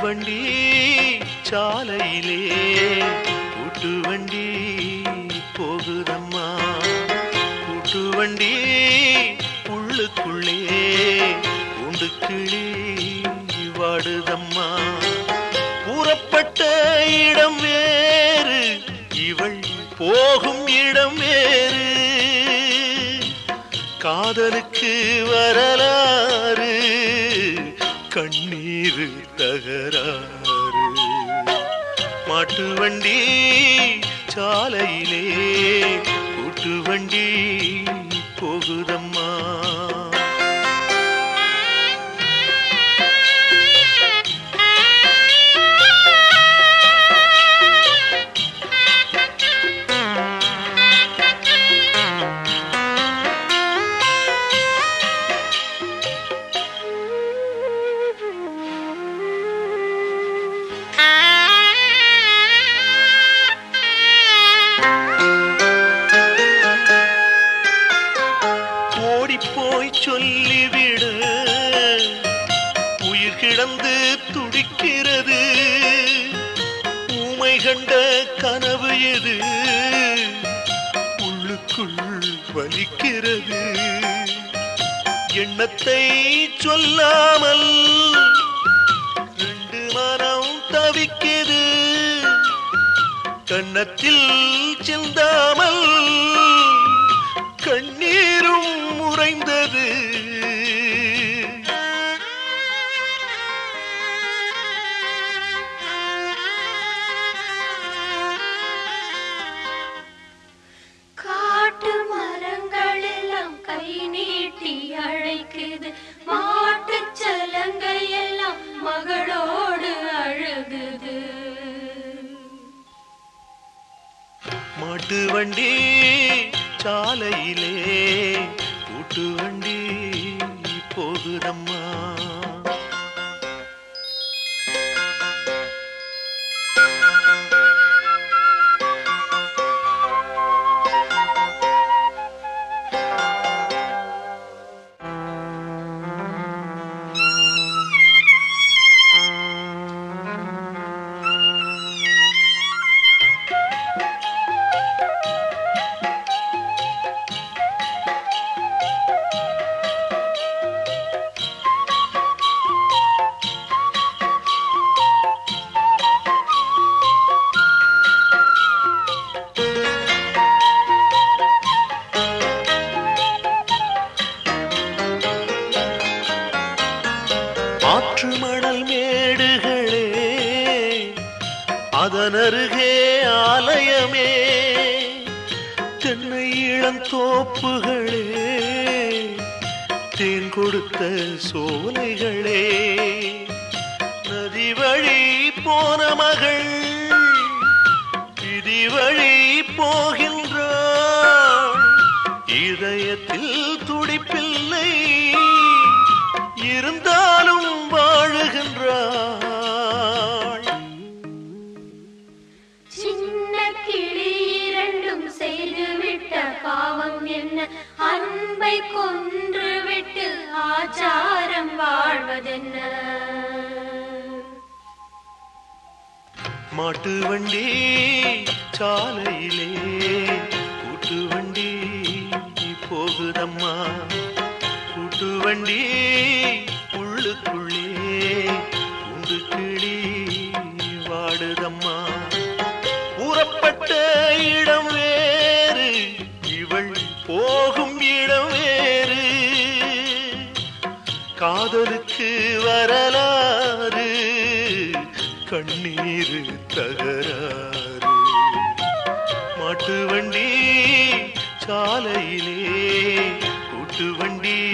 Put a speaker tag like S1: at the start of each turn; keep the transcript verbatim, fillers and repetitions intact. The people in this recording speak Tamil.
S1: வண்டி சாலையிலே கூட்டு வண்டி போகுதம்மா, கூட்டு வண்டி உள்ளுக்குள்ளே உண்டு கிளி வாடுதம்மா. கூறப்பட்ட இடம் வேறு, இவள் போகும் இடம் வேறு, காதலுக்கு வரலாறு கண்ணீர் தகராறு. மாட்டு வண்டி சாலையிலே கூட்டு வண்டி போகுதம்மா. போய் சொல்லிவிடு, உயிர் கிடந்து துடிக்கிறது, ஊமை கண்ட கனவு எது உள்ளுக்குள் வலிக்கிறது. எண்ணத்தை சொல்லாமல் ரெண்டு மனம் தவிக்கிறது, கன்னத்தில் சிந்தாமல் கண்ணீரும் உறைந்தது.
S2: காட்டு மரங்கள் எல்லாம் கை நீட்டி அழைக்குது, மாட்டு சலங்கை எல்லாம் மகளோடு அழுகுது.
S1: மாட்டு வண்டி சாலையிலே கூட்டு வண்டி போகுதம்மா. ஆற்று மணல் மேடுகளே, அதனருகே ஆலயமே, தென்னை இளந்தோப்புகளே, தேன் கொடுத்த சோலைகளே, நதி வழி போன மகள் விதி வழி போகின்றாள், இதயத்தில் துடிப்பில்லை இருந்தாலும் வாழுகின்றாள்.
S2: சின்ன கிளி இரண்டும் செய்துவிட்ட பாவம் என்ன, அன்பை கொன்று விட்டு ஆச்சாரம் வாழ்வதென்ன.
S1: மாட்டு வண்டி சாலையிலே கூட்டு வண்டி போகுதம்மா, கூட்டு வண்டி உள்ளுக்குள்ளே உண்டு கிளி வாடுதம்மா. கூறப்பட்ட இடம் வேறு, இவள் போகும் இடம் வேறு, காதலுக்கு வரலாறு கண்ணீர் தகராறு. மாட்டு வண்டி சாலையிலே கூட்டு வண்டி